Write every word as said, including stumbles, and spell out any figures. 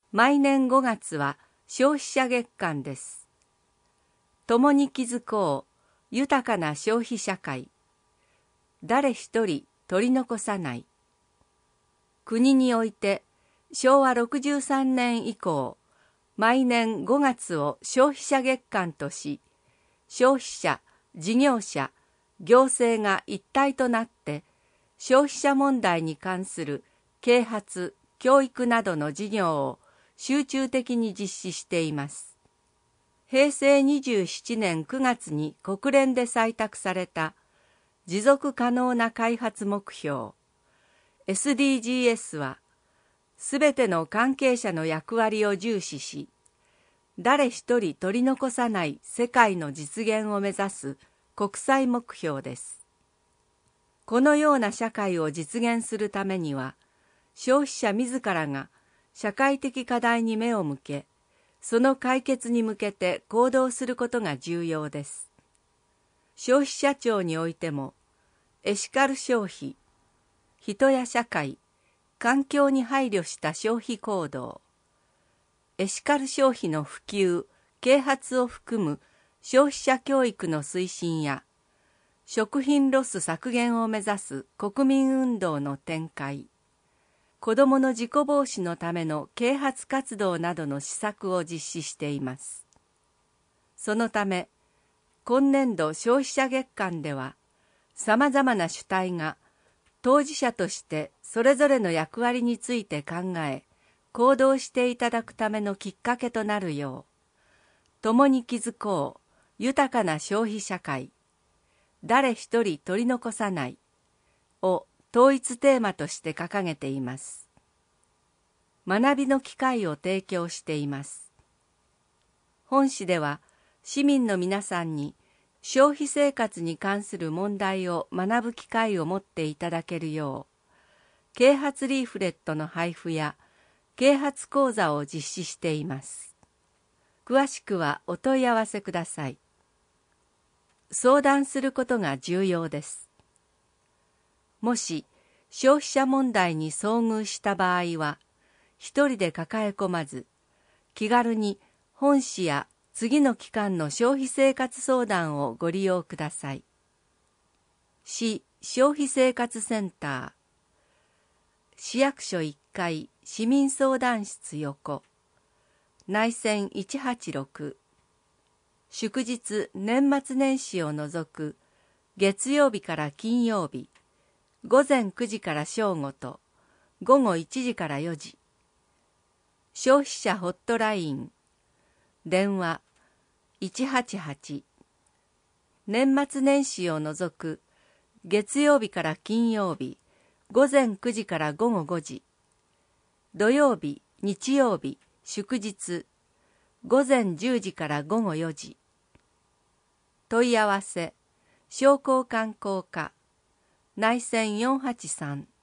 毎年ごがつは消費者月間です。共に築こう豊かな消費社会。誰一人取り残さない。国においてしょうわろくじゅうさんねん以降、毎年ごがつを消費者月間とし、消費者、事業者、行政が一体となって消費者問題に関する啓発、教育などの事業を集中的に実施しています。へいせいにじゅうななねんくがつに国連で採択された持続可能な開発目標 エスディージーエス は、すべての関係者の役割を重視し、誰一人取り残さない世界の実現を目指す国際目標です。このような社会を実現するためには、消費者自らが社会的課題に目を向け、その解決に向けて行動することが重要です。消費者庁においても、エシカル消費、人や社会、環境に配慮した消費行動、エシカル消費の普及、啓発を含む消費者教育の推進や、食品ロス削減を目指す国民運動の展開、子どもの事故防止のための啓発活動などの施策を実施しています。そのため、今年度消費者月間では、さまざまな主体が当事者としてそれぞれの役割について考え、行動していただくためのきっかけとなるよう、共に築こう豊かな消費社会、誰一人取り残さないを統一テーマとして掲げています。学びの機会を提供しています。本誌では市民の皆さんに消費生活に関する問題を学ぶ機会を持っていただけるよう、啓発リーフレットの配布や啓発講座を実施しています。詳しくはお問い合わせください。相談することが重要です。もし消費者問題に遭遇した場合は、一人で抱え込まず、気軽に本誌や次の期間の消費生活相談をご利用ください。市消費生活センター、市役所いっかい市民相談室横、内線いちはちろく、祝日年末年始を除く月曜日から金曜日、ごぜんくじから正午とごごいちじからよじ。消費者ホットライン、電話いちはちはち、年末年始を除く月曜日から金曜日、ごぜんくじからごごごじ、土曜日、日曜日、祝日、ごぜんじゅうじからごごよじ。問い合わせ、商工観光課、内線よんはちさん